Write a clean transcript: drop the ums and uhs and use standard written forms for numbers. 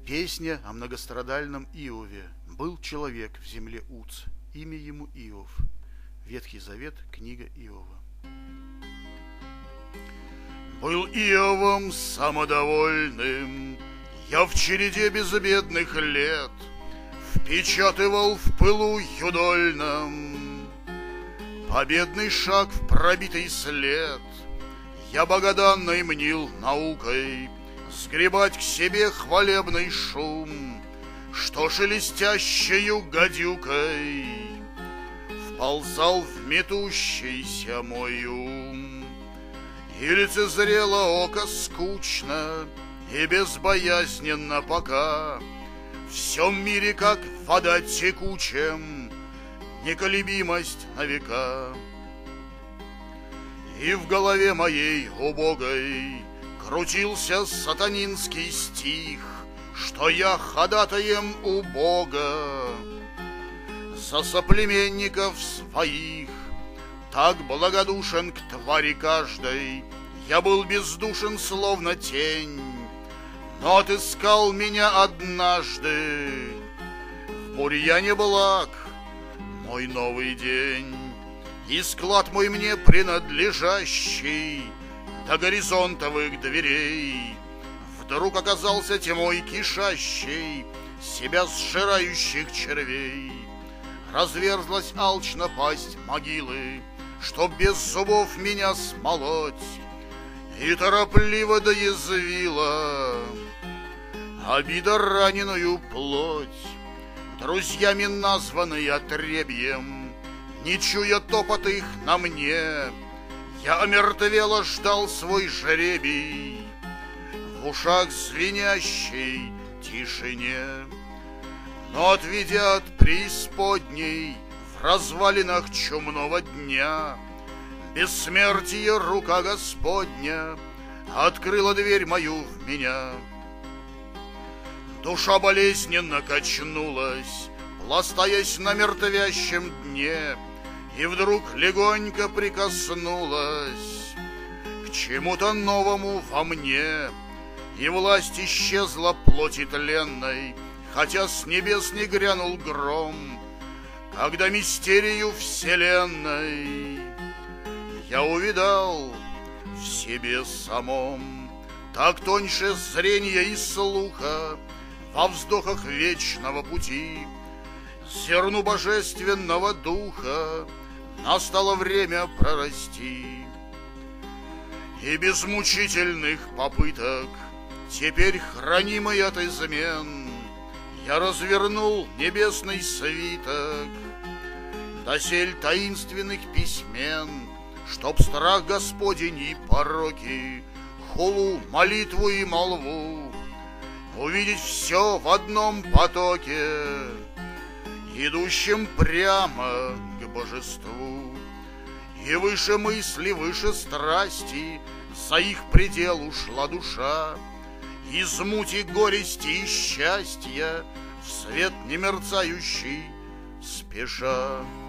Песня о многострадальном Иове. Был человек в земле Уц, имя ему Иов. Ветхий Завет, книга Иова. Был Иовом самодовольным, я в череде безбедных лет впечатывал в пылу юдольном победный шаг в пробитый след. Я богоданной мнил наукой сгребать к себе хвалебный шум, что шелестящею гадюкой вползал в метущийся мой ум. И лицезрело око скучно и безбоязненно пока в всем мире, как вода текучем, неколебимость на века. И в голове моей убогой крутился сатанинский стих, что я ходатаем у Бога за соплеменников своих. Так благодушен к твари каждой, я был бездушен, словно тень, но отыскал меня однажды в бурьяне благ мой новый день. И склад мой мне принадлежащий до горизонтовых дверей вдруг оказался тьмой кишащей себя сжирающих червей. Разверзлась алчно пасть могилы, чтоб без зубов меня смолоть, и торопливо доязвила обида раненую плоть. Друзьями названный отребьем, не чуя топот их на мне, я омертвело ждал свой жребий в ушах звенящей тишине. Но отведя от преисподней в развалинах чумного дня, бессмертие рука Господня открыла дверь мою в меня. Душа болезненно качнулась, пластаясь на мертвящем дне, и вдруг легонько прикоснулась к чему-то новому во мне, и власть исчезла плоти тленной, хотя с небес не грянул гром. Когда мистерию вселенной я увидал в себе самом, так тоньше зрения и слуха во вздохах вечного пути зерну божественного духа настало время прорасти. И без мучительных попыток, теперь хранимый от измен, я развернул небесный свиток досель таинственных письмен, чтоб страх Господень и пороки, хулу, молитву и молву увидеть все в одном потоке, идущим прямо к божеству. И выше мысли, выше страсти за их предел ушла душа, из мути горести и счастья в свет немерцающий спеша.